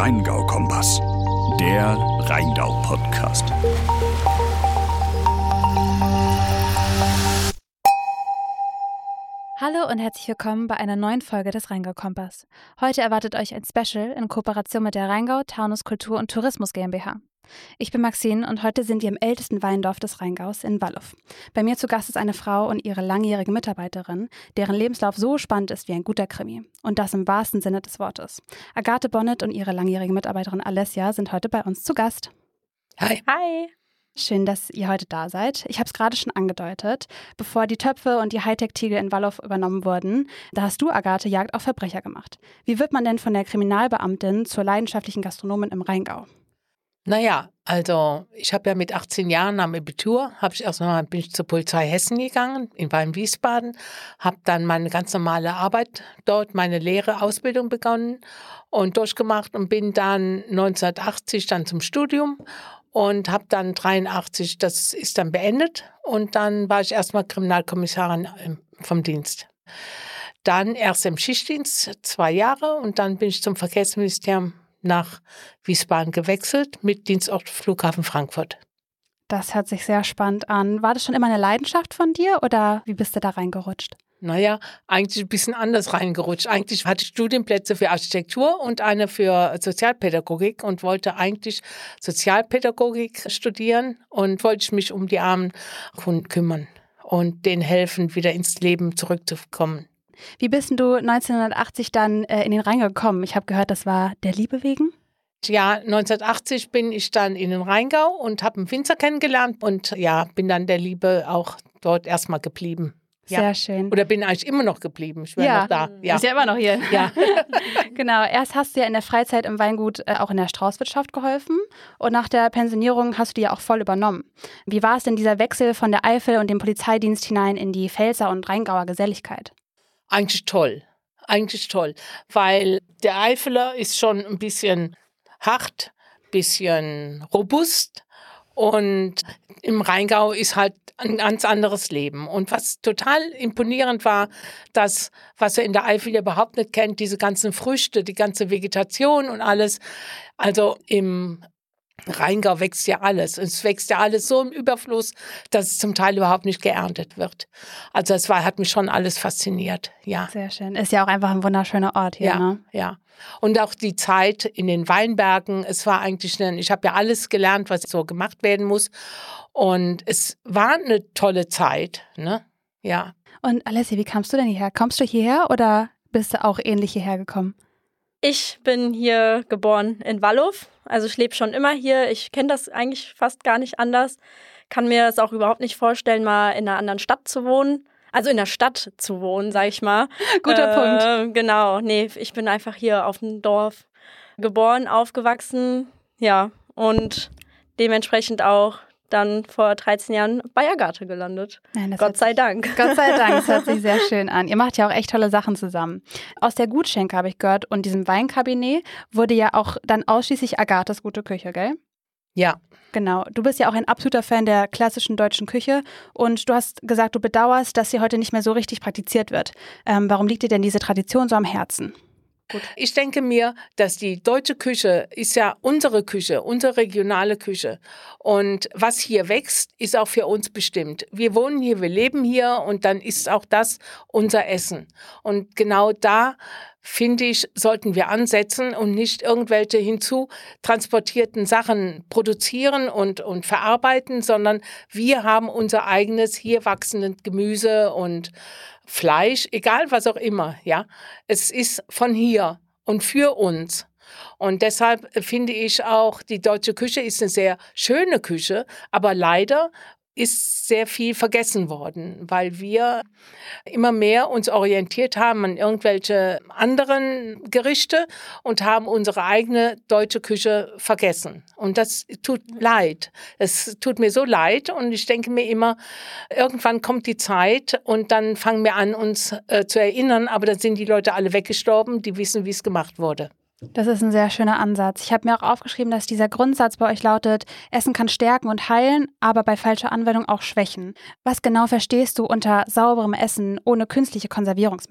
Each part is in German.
Rheingau-Kompass, der Rheingau-Podcast. Hallo und herzlich willkommen bei einer neuen Folge des Rheingau-Kompass. Heute erwartet euch ein Special in Kooperation mit der Rheingau Taunus Kultur und Tourismus GmbH. Ich bin Maxine und heute sind wir im ältesten Weindorf des Rheingaus in Wallow. Bei mir zu Gast ist eine Frau und ihre langjährige Mitarbeiterin, deren Lebenslauf so spannend ist wie ein guter Krimi. Und das im wahrsten Sinne des Wortes. Agathe Bonnet und ihre langjährige Mitarbeiterin Alessia sind heute bei uns zu Gast. Hi. Hi. Schön, dass ihr heute da seid. Ich habe es gerade schon angedeutet. Bevor die Töpfe und die Hightech-Tiegel in Wallow übernommen wurden, da hast du, Agathe, Jagd auf Verbrecher gemacht. Wie wird man denn von der Kriminalbeamtin zur leidenschaftlichen Gastronomin im Rheingau? Naja, also ich habe ja mit 18 Jahren am Abitur, bin ich zur Polizei Hessen gegangen, in Wiesbaden, habe dann meine ganz normale Arbeit dort, meine Lehre-Ausbildung begonnen und durchgemacht und bin dann 1980 dann zum Studium und habe dann 83, das ist dann beendet und dann war ich erstmal Kriminalkommissarin vom Dienst. Dann erst im Schichtdienst 2 Jahre und dann bin ich zum Verkehrsministerium nach Wiesbaden gewechselt mit Dienstort Flughafen Frankfurt. Das hört sich sehr spannend an. War das schon immer eine Leidenschaft von dir oder wie bist du da reingerutscht? Naja, eigentlich ein bisschen anders reingerutscht. Eigentlich hatte ich Studienplätze für Architektur und eine für Sozialpädagogik und wollte eigentlich Sozialpädagogik studieren und wollte mich um die armen Kunden kümmern und denen helfen, wieder ins Leben zurückzukommen. Wie bist denn du 1980 dann in den Rheingau gekommen? Ich habe gehört, das war der Liebe wegen? Ja, 1980 bin ich dann in den Rheingau und habe einen Winzer kennengelernt und ja, bin dann der Liebe auch dort erstmal geblieben. Ja. Sehr schön. Oder bin eigentlich immer noch geblieben. Ich wäre noch da. Ja. Ist ja immer noch hier. Ja. Genau, erst hast du ja in der Freizeit im Weingut auch in der Straußwirtschaft geholfen und nach der Pensionierung hast du die ja auch voll übernommen. Wie war es denn dieser Wechsel von der Eifel und dem Polizeidienst hinein in die Pfälzer und Rheingauer Geselligkeit? Eigentlich toll, weil der Eifeler ist schon ein bisschen hart, bisschen robust und im Rheingau ist halt ein ganz anderes Leben. Und was total imponierend war, das, was er in der Eifel überhaupt nicht kennt, diese ganzen Früchte, die ganze Vegetation und alles, also im Rheingau wächst ja alles. Und es wächst ja alles so im Überfluss, dass es zum Teil überhaupt nicht geerntet wird. Also hat mich schon alles fasziniert, ja. Sehr schön. Ist ja auch einfach ein wunderschöner Ort hier, ja, ne? Ja. Und auch die Zeit in den Weinbergen, es war eigentlich, ich habe ja alles gelernt, was so gemacht werden muss. Und es war eine tolle Zeit, ne? Ja. Und Alessia, wie kamst du denn hierher? Kommst du hierher oder bist du auch ähnlich hierher gekommen? Ich bin hier geboren in Wallow, also ich lebe schon immer hier. Ich kenne das eigentlich fast gar nicht anders. Kann mir das auch überhaupt nicht vorstellen, mal in einer anderen Stadt zu wohnen. Also in der Stadt zu wohnen, sag ich mal. Guter Punkt. Genau, nee, ich bin einfach hier auf dem Dorf geboren, aufgewachsen, ja, und dementsprechend auch dann vor 13 Jahren bei Agathe gelandet. Nein, Gott sei Dank. Gott sei Dank, das hört sich sehr schön an. Ihr macht ja auch echt tolle Sachen zusammen. Aus der Gutschenke habe ich gehört und diesem Weinkabinett wurde ja auch dann ausschließlich Agathes gute Küche, gell? Ja. Genau. Du bist ja auch ein absoluter Fan der klassischen deutschen Küche und du hast gesagt, du bedauerst, dass sie heute nicht mehr so richtig praktiziert wird. Warum liegt dir denn diese Tradition so am Herzen? Gut. Ich denke mir, dass die deutsche Küche ist ja unsere Küche, unsere regionale Küche. Und was hier wächst, ist auch für uns bestimmt. Wir wohnen hier, wir leben hier und dann ist auch das unser Essen. Und genau da, finde ich, sollten wir ansetzen und nicht irgendwelche hinzutransportierten Sachen produzieren und verarbeiten, sondern wir haben unser eigenes hier wachsendes Gemüse und Fleisch, egal was auch immer, ja. Es ist von hier und für uns. Und deshalb finde ich auch, die deutsche Küche ist eine sehr schöne Küche, aber leider ist sehr viel vergessen worden, weil wir immer mehr uns orientiert haben an irgendwelche anderen Gerichte und haben unsere eigene deutsche Küche vergessen. Und das tut leid. Es tut mir so leid und ich denke mir immer, irgendwann kommt die Zeit und dann fangen wir an, uns zu erinnern, aber dann sind die Leute alle weggestorben, die wissen, wie es gemacht wurde. Das ist ein sehr schöner Ansatz. Ich habe mir auch aufgeschrieben, dass dieser Grundsatz bei euch lautet, Essen kann stärken und heilen, aber bei falscher Anwendung auch schwächen. Was genau verstehst du unter sauberem Essen ohne künstliche Konservierungsmittel?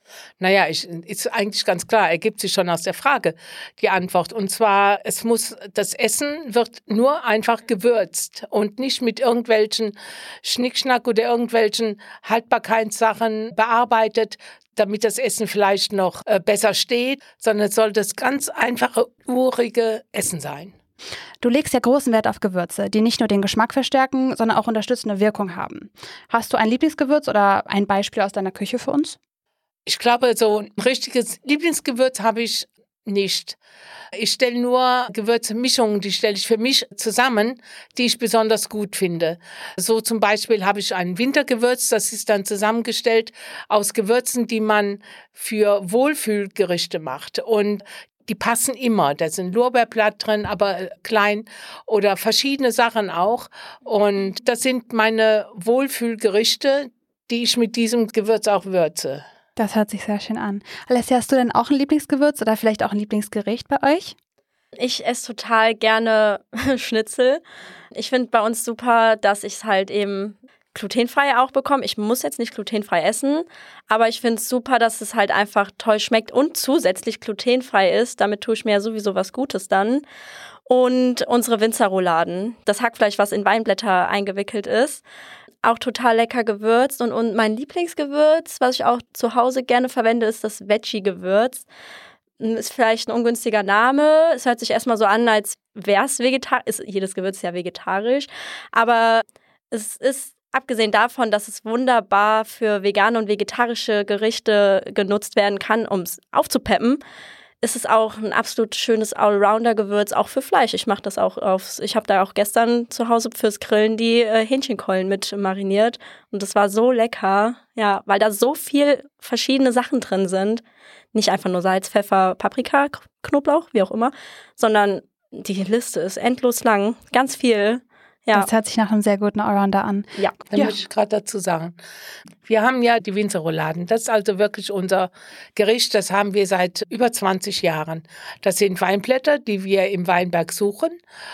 Naja, ist eigentlich ganz klar, ergibt sich schon aus der Frage die Antwort. Und zwar, das Essen wird nur einfach gewürzt und nicht mit irgendwelchen Schnickschnack oder irgendwelchen Haltbarkeitssachen bearbeitet, damit das Essen vielleicht noch besser steht, sondern es soll das ganz einfache, urige Essen sein. Du legst ja großen Wert auf Gewürze, die nicht nur den Geschmack verstärken, sondern auch unterstützende Wirkung haben. Hast du ein Lieblingsgewürz oder ein Beispiel aus deiner Küche für uns? Ich glaube, so ein richtiges Lieblingsgewürz habe ich nicht. Ich stelle nur Gewürzmischungen, die stelle ich für mich zusammen, die ich besonders gut finde. So zum Beispiel habe ich ein Wintergewürz, das ist dann zusammengestellt aus Gewürzen, die man für Wohlfühlgerichte macht. Und die passen immer. Da sind Lorbeerblatt drin, aber klein oder verschiedene Sachen auch. Und das sind meine Wohlfühlgerichte, die ich mit diesem Gewürz auch würze. Das hört sich sehr schön an. Alessia, hast du denn auch ein Lieblingsgewürz oder vielleicht auch ein Lieblingsgericht bei euch? Ich esse total gerne Schnitzel. Ich finde bei uns super, dass ich es halt eben glutenfrei auch bekomme. Ich muss jetzt nicht glutenfrei essen, aber ich finde es super, dass es halt einfach toll schmeckt und zusätzlich glutenfrei ist. Damit tue ich mir ja sowieso was Gutes dann. Und unsere Winzerrouladen, das Hackfleisch, was in Weinblätter eingewickelt ist, auch total lecker gewürzt. Und mein Lieblingsgewürz, was ich auch zu Hause gerne verwende, ist das Veggie-Gewürz. Ist vielleicht ein ungünstiger Name. Es hört sich erstmal so an, als wäre es vegetarisch. Jedes Gewürz ist ja vegetarisch. Aber es ist, abgesehen davon, dass es wunderbar für vegane und vegetarische Gerichte genutzt werden kann, um es aufzupeppen, ist es auch ein absolut schönes Allrounder-Gewürz, auch für Fleisch. Ich mache das auch ich habe da auch gestern zu Hause fürs Grillen die Hähnchenkeulen mit mariniert und das war so lecker, ja, weil da so viel verschiedene Sachen drin sind. Nicht einfach nur Salz, Pfeffer, Paprika, Knoblauch, wie auch immer, sondern die Liste ist endlos lang, ganz viel. Ja. Das hört sich nach einem sehr guten Allrounder an. Ja, da möchte ich gerade dazu sagen. Wir haben ja die Winzerrouladen. Das ist also wirklich unser Gericht. Das haben wir seit über 20 Jahren. Das sind Weinblätter, die wir im Weinberg suchen.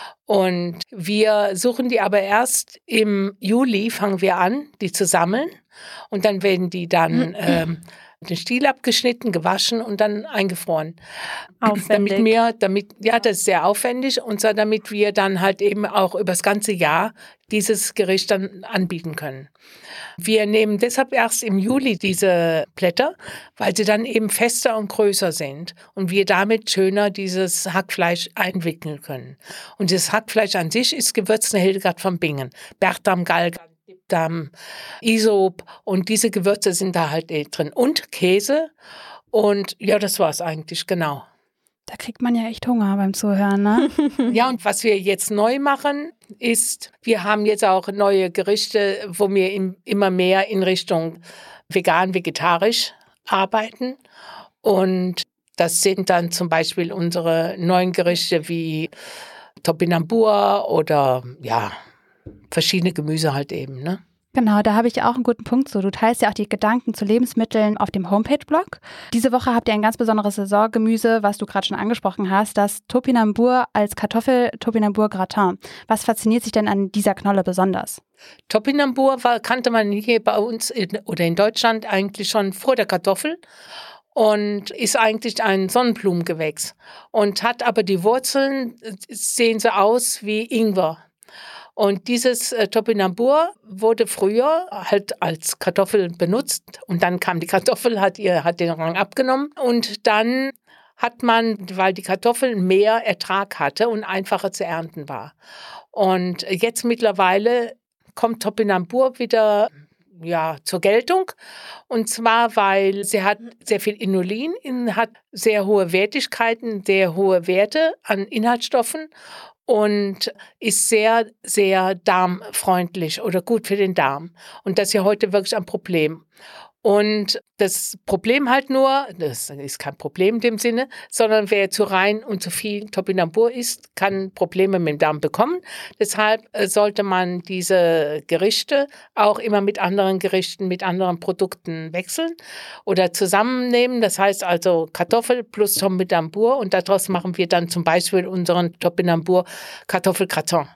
Und wir suchen die aber erst im Juli, fangen wir an, die zu sammeln. Und dann werden die dann den Stiel abgeschnitten, gewaschen und dann eingefroren. Aufwendig. Das ist sehr aufwendig und so, damit wir dann halt eben auch über das ganze Jahr dieses Gericht dann anbieten können. Wir nehmen deshalb erst im Juli diese Blätter, weil sie dann eben fester und größer sind und wir damit schöner dieses Hackfleisch einwickeln können. Und das Hackfleisch an sich ist gewürzt nach Hildegard von Bingen, Bertram, Galgant, Isop und diese Gewürze sind da halt drin und Käse und ja, das war's eigentlich, genau. Da kriegt man ja echt Hunger beim Zuhören, ne? Ja, und was wir jetzt neu machen, ist, wir haben jetzt auch neue Gerichte, wo wir immer mehr in Richtung vegan-vegetarisch arbeiten und das sind dann zum Beispiel unsere neuen Gerichte wie Topinambur oder ja, verschiedene Gemüse halt eben, ne? Genau, da habe ich auch einen guten Punkt zu. Du teilst ja auch die Gedanken zu Lebensmitteln auf dem Homepage-Blog. Diese Woche habt ihr ein ganz besonderes Saisongemüse, was du gerade schon angesprochen hast, das Topinambur als Kartoffel-Topinambur-Gratin. Was fasziniert sich denn an dieser Knolle besonders? Topinambur kannte man hier bei uns oder in Deutschland eigentlich schon vor der Kartoffel und ist eigentlich ein Sonnenblumengewächs und hat aber die Wurzeln, sehen so aus wie Ingwer. Und dieses Topinambur wurde früher halt als Kartoffel benutzt und dann kam die Kartoffel, hat den Rang abgenommen und dann hat man, weil die Kartoffel mehr Ertrag hatte und einfacher zu ernten war. Und jetzt mittlerweile kommt Topinambur wieder zur Geltung und zwar, weil sie hat sehr viel Inulin, hat sehr hohe Wertigkeiten, sehr hohe Werte an Inhaltsstoffen und ist sehr, sehr darmfreundlich oder gut für den Darm. Und das ist ja heute wirklich ein Problem. Und das Problem halt nur, das ist kein Problem in dem Sinne, sondern wer zu rein und zu viel Topinambur isst, kann Probleme mit dem Darm bekommen. Deshalb sollte man diese Gerichte auch immer mit anderen Gerichten, mit anderen Produkten wechseln oder zusammennehmen. Das heißt also Kartoffel plus Topinambur und daraus machen wir dann zum Beispiel unseren Topinambur Kartoffelgratin.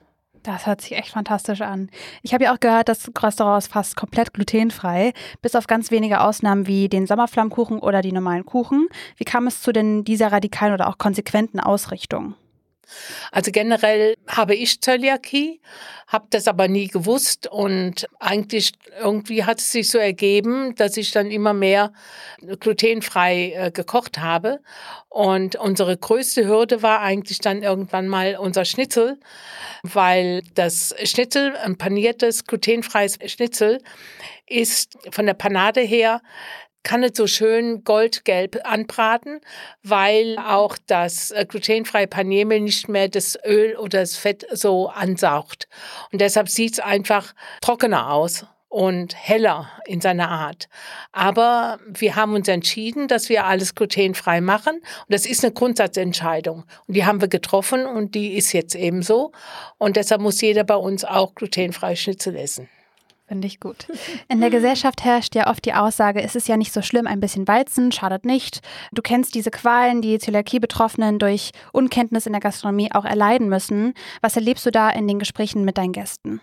Das hört sich echt fantastisch an. Ich habe ja auch gehört, das Restaurant ist fast komplett glutenfrei, bis auf ganz wenige Ausnahmen wie den Sommerflammkuchen oder die normalen Kuchen. Wie kam es zu denn dieser radikalen oder auch konsequenten Ausrichtung? Also generell habe ich Zöliakie, habe das aber nie gewusst und eigentlich irgendwie hat es sich so ergeben, dass ich dann immer mehr glutenfrei gekocht habe. Und unsere größte Hürde war eigentlich dann irgendwann mal unser Schnitzel, weil das Schnitzel, ein paniertes, glutenfreies Schnitzel, ist von der Panade her kann nicht so schön goldgelb anbraten, weil auch das glutenfreie Paniermehl nicht mehr das Öl oder das Fett so ansaugt. Und deshalb sieht es einfach trockener aus und heller in seiner Art. Aber wir haben uns entschieden, dass wir alles glutenfrei machen. Und das ist eine Grundsatzentscheidung. Und die haben wir getroffen und die ist jetzt eben so. Und deshalb muss jeder bei uns auch glutenfreie Schnitzel essen. Finde ich gut. In der Gesellschaft herrscht ja oft die Aussage, es ist ja nicht so schlimm, ein bisschen Weizen schadet nicht. Du kennst diese Qualen, die Zöliakie-Betroffenen durch Unkenntnis in der Gastronomie auch erleiden müssen. Was erlebst du da in den Gesprächen mit deinen Gästen?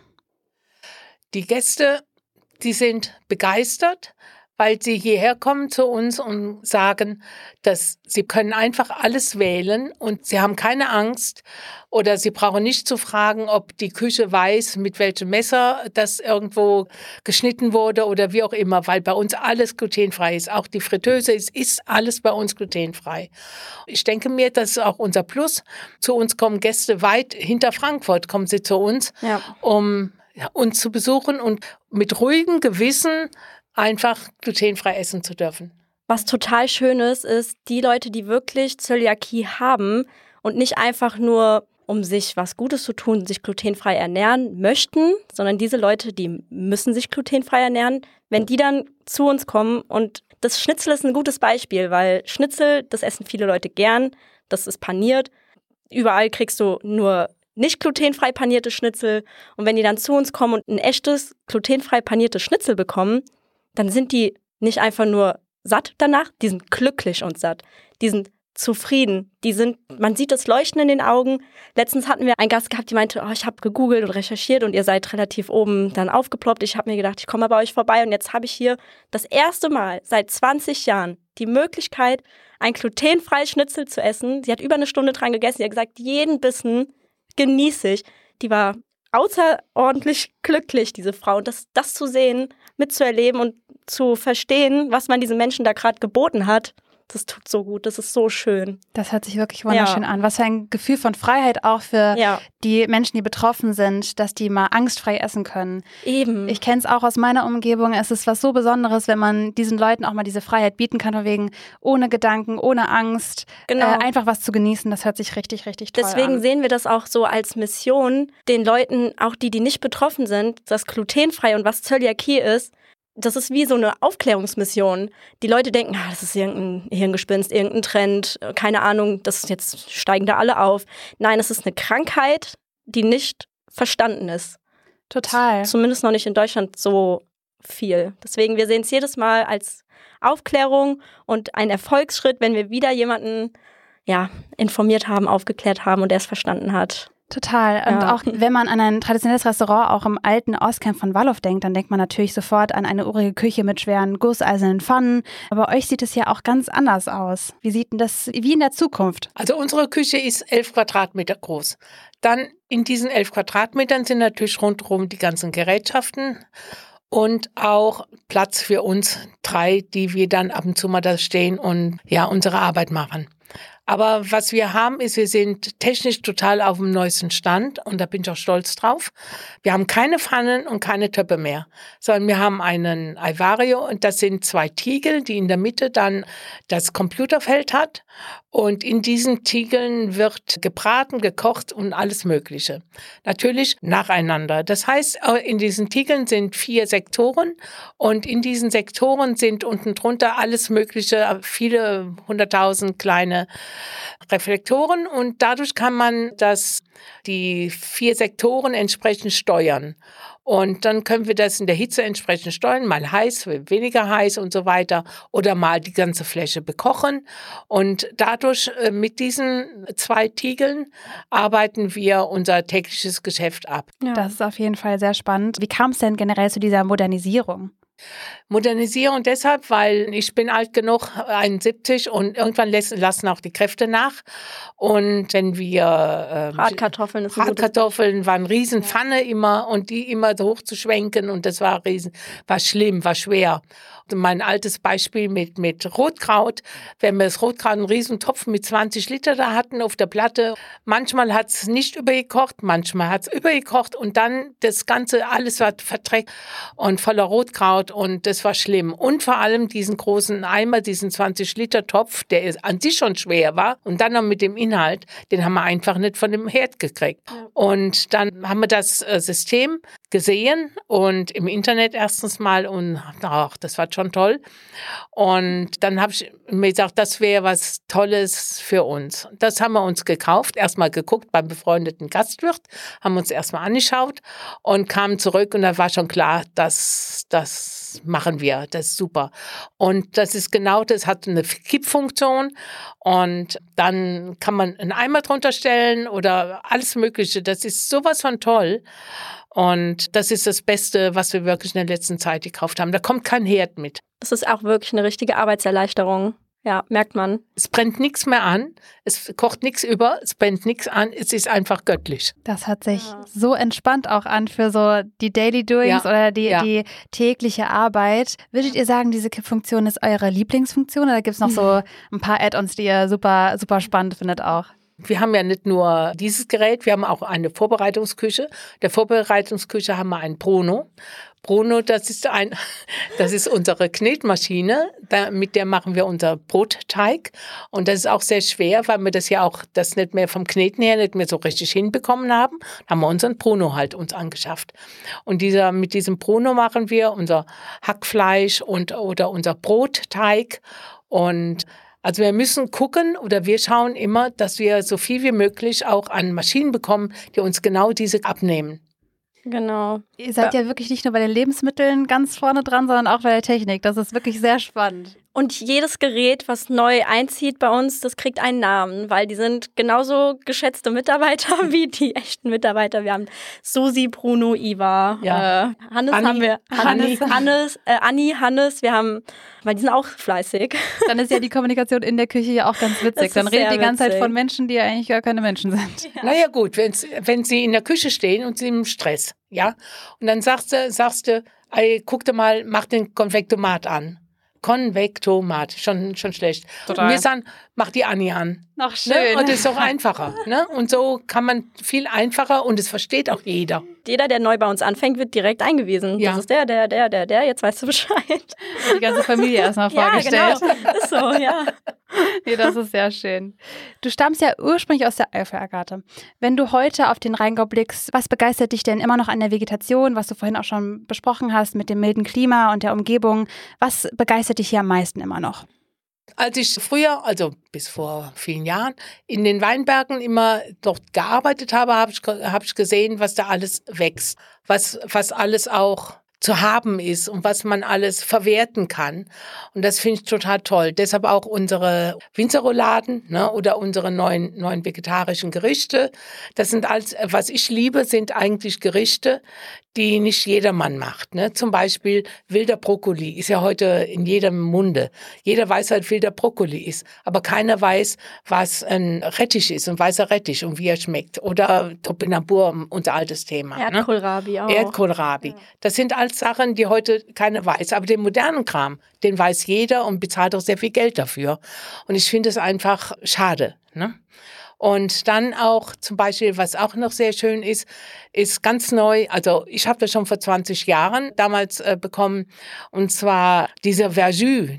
Die Gäste, die sind begeistert, weil sie hierher kommen zu uns und sagen, dass sie können einfach alles wählen und sie haben keine Angst oder sie brauchen nicht zu fragen, ob die Küche weiß, mit welchem Messer das irgendwo geschnitten wurde oder wie auch immer, weil bei uns alles glutenfrei ist. Auch die Fritteuse ist alles bei uns glutenfrei. Ich denke mir, das ist auch unser Plus. Zu uns kommen Gäste weit hinter Frankfurt, kommen sie zu uns, um uns zu besuchen und mit ruhigem Gewissen einfach glutenfrei essen zu dürfen. Was total schön ist, die Leute, die wirklich Zöliakie haben und nicht einfach nur, um sich was Gutes zu tun, sich glutenfrei ernähren möchten, sondern diese Leute, die müssen sich glutenfrei ernähren, wenn die dann zu uns kommen. Und das Schnitzel ist ein gutes Beispiel, weil Schnitzel, das essen viele Leute gern, das ist paniert. Überall kriegst du nur nicht glutenfrei panierte Schnitzel. Und wenn die dann zu uns kommen und ein echtes glutenfrei paniertes Schnitzel bekommen, dann sind die nicht einfach nur satt danach, die sind glücklich und satt. Die sind zufrieden. Man sieht das Leuchten in den Augen. Letztens hatten wir einen Gast gehabt, die meinte, ich habe gegoogelt und recherchiert und ihr seid relativ oben dann aufgeploppt. Ich habe mir gedacht, ich komme bei euch vorbei und jetzt habe ich hier das erste Mal seit 20 Jahren die Möglichkeit, ein glutenfreies Schnitzel zu essen. Sie hat über eine Stunde dran gegessen. Sie hat gesagt, jeden Bissen genieße ich. Die war außerordentlich glücklich, diese Frau. Und das zu sehen, mitzuerleben und zu verstehen, was man diesen Menschen da gerade geboten hat, das tut so gut, das ist so schön. Das hört sich wirklich wunderschön an. Was für ein Gefühl von Freiheit auch für die Menschen, die betroffen sind, dass die mal angstfrei essen können. Eben. Ich kenne es auch aus meiner Umgebung. Es ist was so Besonderes, wenn man diesen Leuten auch mal diese Freiheit bieten kann, von wegen ohne Gedanken, ohne Angst, einfach was zu genießen. Das hört sich richtig, richtig toll an. Deswegen sehen wir das auch so als Mission, den Leuten, auch die nicht betroffen sind, das glutenfrei und was Zöliakie ist, das ist wie so eine Aufklärungsmission. Die Leute denken, das ist irgendein Hirngespinst, irgendein Trend, keine Ahnung, jetzt steigen da alle auf. Nein, es ist eine Krankheit, die nicht verstanden ist. Total. Zumindest noch nicht in Deutschland so viel. Deswegen, wir sehen es jedes Mal als Aufklärung und ein Erfolgsschritt, wenn wir wieder jemanden informiert haben, aufgeklärt haben und er es verstanden hat. Total. Und auch wenn man an ein traditionelles Restaurant auch im alten Ostkern von Wallow denkt, dann denkt man natürlich sofort an eine urige Küche mit schweren gusseisernen Pfannen. Aber bei euch sieht es ja auch ganz anders aus. Wie sieht denn das wie in der Zukunft? Also unsere Küche ist 11 Quadratmeter groß. Dann in diesen 11 Quadratmetern sind natürlich rundherum die ganzen Gerätschaften und auch Platz für uns 3, die wir dann ab und zu mal da stehen und unsere Arbeit machen. Aber was wir haben, ist, wir sind technisch total auf dem neuesten Stand und da bin ich auch stolz drauf. Wir haben keine Pfannen und keine Töpfe mehr, sondern wir haben einen Ivario und das sind 2 Tiegel, die in der Mitte dann das Computerfeld hat und in diesen Tiegeln wird gebraten, gekocht und alles Mögliche. Natürlich nacheinander. Das heißt, in diesen Tiegeln sind 4 Sektoren und in diesen Sektoren sind unten drunter alles Mögliche, viele 100.000 kleine Reflektoren und dadurch kann man die 4 Sektoren entsprechend steuern. Und dann können wir das in der Hitze entsprechend steuern, mal heiß, weniger heiß und so weiter oder mal die ganze Fläche bekochen. Und dadurch mit diesen 2 Tiegeln arbeiten wir unser tägliches Geschäft ab. Ja. Das ist auf jeden Fall sehr spannend. Wie kam es denn generell zu dieser Modernisierung? Modernisierung deshalb, weil ich bin alt genug, 71, und irgendwann lassen auch die Kräfte nach. Und wenn wir Bratkartoffeln Bratkartoffeln waren Riesenpfanne immer und die immer so hoch zu schwenken und das war schlimm, war schwer. Und mein altes Beispiel mit Rotkraut, wenn wir das Rotkraut einen Riesentopf mit 20 Liter da hatten auf der Platte, manchmal hat es nicht übergekocht, manchmal hat es übergekocht und dann das Ganze, alles war verdreckt und voller Rotkraut und das war schlimm. Und vor allem diesen großen Eimer, diesen 20 Liter Topf, der an sich schon schwer war und dann noch mit dem Inhalt, den haben wir einfach nicht von dem Herd gekriegt. Ja. Und dann haben wir das System gesehen und im Internet erstens mal und das war schon toll. Und dann habe ich mir gesagt, das wäre was Tolles für uns. Das haben wir uns gekauft, erstmal geguckt beim befreundeten Gastwirt, haben uns erstmal angeschaut und kamen zurück und da war schon klar, das machen wir, das ist super. Und das ist genau, das hat eine Kippfunktion und dann kann man einen Eimer drunter stellen oder alles Mögliche. Das ist sowas von toll. Und das ist das Beste, was wir wirklich in der letzten Zeit gekauft haben. Da kommt kein Herd mit. Das ist auch wirklich eine richtige Arbeitserleichterung. Ja, merkt man. Es brennt nichts mehr an, es kocht nichts über, es brennt nichts an, es ist einfach göttlich. Das hört sich so entspannt auch an für so die Daily Doings oder die tägliche Arbeit. Würdet ihr sagen, diese Kippfunktion ist eure Lieblingsfunktion oder gibt es noch so ein paar Add-ons, die ihr super, super spannend findet auch? Wir haben ja nicht nur dieses Gerät, wir haben auch eine Vorbereitungsküche. Der Vorbereitungsküche haben wir einen Bruno. Bruno, das ist unsere Knetmaschine, mit der machen wir unser Brotteig und das ist auch sehr schwer, weil wir das nicht mehr vom Kneten her nicht mehr so richtig hinbekommen haben. Da haben wir unseren Bruno halt uns angeschafft. Und mit diesem Bruno machen wir unser Hackfleisch oder unser Brotteig und also wir müssen gucken oder wir schauen immer, dass wir so viel wie möglich auch an Maschinen bekommen, die uns genau diese abnehmen. Genau. Ihr seid ja wirklich nicht nur bei den Lebensmitteln ganz vorne dran, sondern auch bei der Technik. Das ist wirklich sehr spannend. Und jedes Gerät, was neu einzieht bei uns, das kriegt einen Namen, weil die sind genauso geschätzte Mitarbeiter wie die echten Mitarbeiter. Wir haben Susi, Bruno, Iva, Hannes haben wir, Anni, Hannes, weil die sind auch fleißig. Dann ist ja die Kommunikation in der Küche ja auch ganz witzig. Dann redet die ganze Zeit von Menschen, die ja eigentlich gar keine Menschen sind. Ja. Naja gut, wenn sie in der Küche stehen und sie im Stress, ja, und dann sagst du, ey, guck dir mal, mach den Konvektomat an. Konvektomat, schon schlecht. Total. Und wir sagen, mach die Anni an. Noch schön. Ne? Und das ist auch einfacher. Ne? Und so kann man viel einfacher und es versteht auch jeder. Jeder, der neu bei uns anfängt, wird direkt eingewiesen. Ja. Das ist der, jetzt weißt du Bescheid. Die ganze Familie erstmal vorgestellt. Ja, genau. Ist so, ja. Nee, das ist sehr schön. Du stammst ja ursprünglich aus der Eifel, Agathe. Wenn du heute auf den Rheingau blickst, was begeistert dich denn immer noch an der Vegetation, was du vorhin auch schon besprochen hast mit dem milden Klima und der Umgebung? Was begeistert dich hier am meisten immer noch? Als ich früher, also bis vor vielen Jahren, in den Weinbergen immer dort gearbeitet habe, habe ich gesehen, was da alles wächst, was alles auch zu haben ist und was man alles verwerten kann. Und das finde ich total toll. Deshalb auch unsere Winzerrouladen, ne, oder unsere neuen vegetarischen Gerichte. Das sind alles, was ich liebe, sind eigentlich Gerichte, die nicht jedermann macht. Ne? Zum Beispiel wilder Brokkoli ist ja heute in jedem Munde. Jeder weiß halt, wilder Brokkoli ist. Aber keiner weiß, was ein Rettich ist, ein weißer Rettich und wie er schmeckt. Oder Topinambur, unser altes Thema. Erdkohlrabi auch. Erdkohlrabi. Ja. Das sind alles Sachen, die heute keiner weiß. Aber den modernen Kram, den weiß jeder und bezahlt auch sehr viel Geld dafür. Und ich finde es einfach schade, ne? Und dann auch zum Beispiel, was auch noch sehr schön ist ganz neu, also ich habe das schon vor 20 Jahren damals bekommen, und zwar dieser Verjus,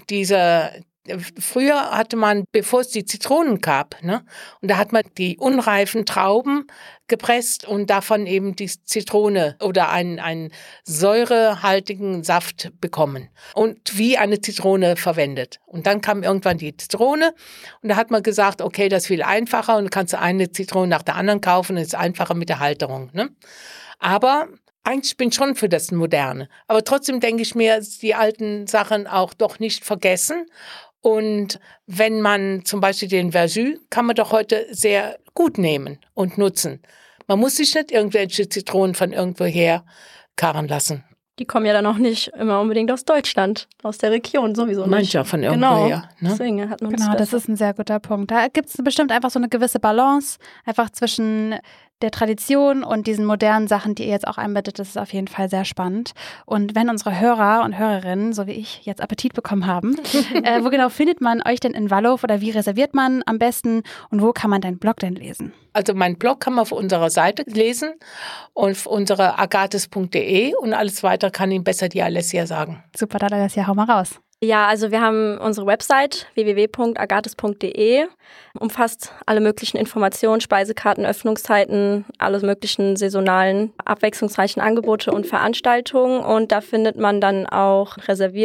früher hatte man, bevor es die Zitronen gab, ne, und da hat man die unreifen Trauben gepresst und davon eben die Zitrone oder einen säurehaltigen Saft bekommen und wie eine Zitrone verwendet. Und dann kam irgendwann die Zitrone und da hat man gesagt, okay, das ist viel einfacher und kannst du eine Zitrone nach der anderen kaufen, das ist einfacher mit der Halterung. Ne? Aber Eigentlich bin ich schon für das Moderne. Aber trotzdem denke ich mir, die alten Sachen auch doch nicht vergessen. Und wenn man zum Beispiel den Verjus, kann man doch heute sehr gut nehmen und nutzen. Man muss sich nicht irgendwelche Zitronen von irgendwoher karren lassen. Die kommen ja dann auch nicht immer unbedingt aus Deutschland, aus der Region sowieso nicht. Mancher von irgendwoher. Genau, deswegen hat man Genau, das ist ein sehr guter Punkt. Da gibt es bestimmt einfach so eine gewisse Balance, einfach zwischen der Tradition und diesen modernen Sachen, die ihr jetzt auch einbettet. Das ist auf jeden Fall sehr spannend. Und wenn unsere Hörer und Hörerinnen, so wie ich, jetzt Appetit bekommen haben, wo genau findet man euch denn in Wallow oder wie reserviert man am besten und wo kann man deinen Blog denn lesen? Also meinen Blog kann man auf unserer Seite lesen und auf unserer agathis.de und alles weiter kann Ihnen besser die Alessia sagen. Super, dann Alessia, hau mal raus. Ja, also wir haben unsere Website www.agathis.de, umfasst alle möglichen Informationen, Speisekarten, Öffnungszeiten, alle möglichen saisonalen, abwechslungsreichen Angebote und Veranstaltungen und da findet man dann auch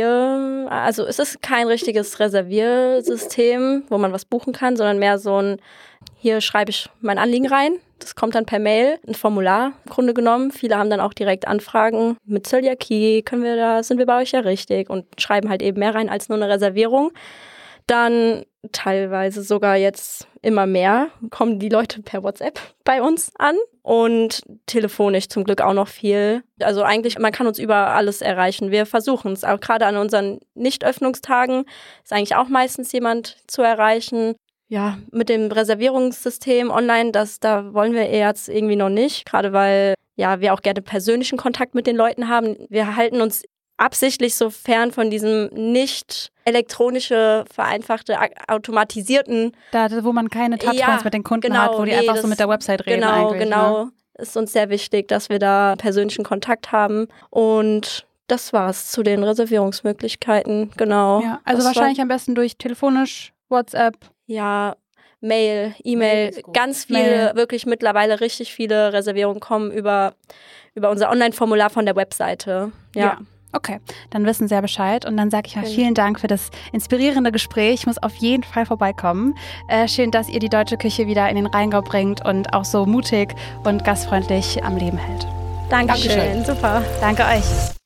also es ist kein richtiges Reserviersystem, wo man was buchen kann, sondern mehr so ein, hier schreibe ich mein Anliegen rein. Das kommt dann per Mail, ein Formular im Grunde genommen. Viele haben dann auch direkt Anfragen mit Zöliakie, sind wir bei euch ja richtig und schreiben halt eben mehr rein als nur eine Reservierung. Dann teilweise sogar jetzt immer mehr kommen die Leute per WhatsApp bei uns an und telefonisch zum Glück auch noch viel. Also eigentlich, man kann uns über alles erreichen. Wir versuchen es, auch gerade an unseren Nicht-Öffnungstagen ist eigentlich auch meistens jemand zu erreichen. Ja, mit dem Reservierungssystem online, da wollen wir jetzt irgendwie noch nicht, gerade weil ja wir auch gerne persönlichen Kontakt mit den Leuten haben. Wir halten uns absichtlich so fern von diesem nicht elektronische, vereinfachte, automatisierten. Da, wo man keine Touchpoints mit den Kunden hat, wo die einfach so mit der Website reden eigentlich. Genau, ne? Ist uns sehr wichtig, dass wir da persönlichen Kontakt haben und das war's zu den Reservierungsmöglichkeiten, genau. Ja, also wahrscheinlich am besten durch telefonisch, WhatsApp. Ja, Mail, E-Mail, ganz viele, wirklich mittlerweile richtig viele Reservierungen kommen über unser Online-Formular von der Webseite. Ja. Okay, dann wissen Sie ja Bescheid und dann sage ich mal vielen Dank für das inspirierende Gespräch. Ich muss auf jeden Fall vorbeikommen. Schön, dass ihr die deutsche Küche wieder in den Rheingau bringt und auch so mutig und gastfreundlich am Leben hält. Dankeschön, super. Danke euch.